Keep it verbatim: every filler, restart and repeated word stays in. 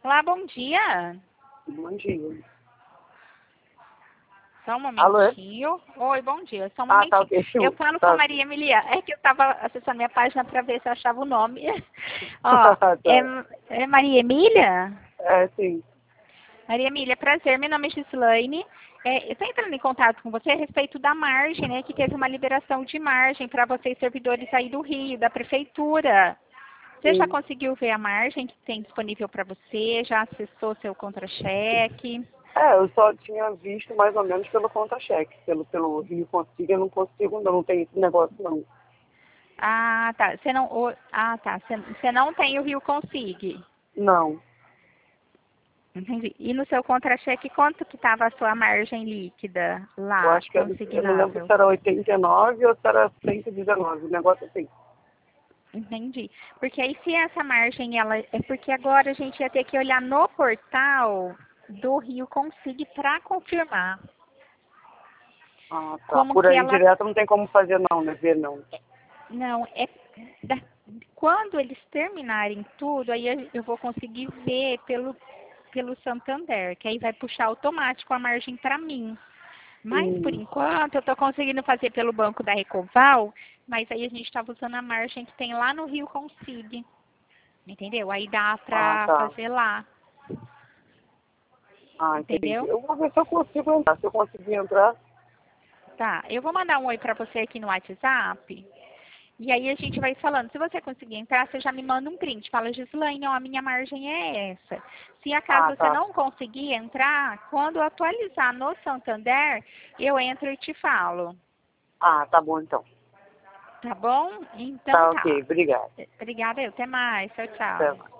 Olá, bom dia. Bom dia. Só um Alô? momentinho. Oi, bom dia. Só um Ah, momentinho. tá ok. Eu falo com Tá. a Maria Emilia. É que eu estava acessando minha página para ver se eu achava o nome. Ó, Tá. é, é Maria Emília? É, sim. Maria Emília, prazer. Meu nome é Gislaine. É, eu estou entrando em contato com você a respeito da margem, né? Que teve uma liberação de margem para vocês, servidores aí do Rio, da Prefeitura. Você já Sim. conseguiu ver a margem que tem disponível para você? Já acessou seu contra-cheque? É, eu só tinha visto mais ou menos pelo contra-cheque. Pelo, pelo Rio Consigo, eu não consigo, não, não tem esse negócio, não. Ah, tá. Você não, o- ah, tá. Você você não tem o Rio Consig. Não. Entendi. E no seu contra-cheque, quanto que estava a sua margem líquida Eu lá, acho que era, eu não lembro consignável? se era oitenta e nove ou se era cento e dezenove. O negócio assim. Entendi. Porque aí se essa margem, ela é porque agora a gente ia ter que olhar no portal do Rio Consig para confirmar Ah, tá. como Por que aí ela. direto não tem como fazer, não, né? Ver, não. Não, é da- quando eles terminarem tudo, aí eu eu vou conseguir ver pelo pelo Santander, que aí vai puxar automático a margem para mim. Mas, por Hum. enquanto, eu estou conseguindo fazer pelo banco da Recoval, mas aí a gente estava usando a margem que tem lá no Rio Consig, entendeu? Aí dá Ah, para tá. fazer lá, Ah, entendi. entendeu? Eu vou ver se eu consigo entrar. Se eu conseguir entrar, Tá, eu vou mandar um oi para você aqui no WhatsApp, e aí a gente vai falando. Se você conseguir entrar, você já me manda um print. Fala, Gislaine, ó, a minha margem é essa. Se acaso ah, você tá. não conseguir entrar, quando eu atualizar no Santander, eu entro e te falo. Ah, tá bom então. Tá bom? Então Tá tá. ok, obrigado. Obrigada, eu. Até mais. Tchau, Até tchau. mais.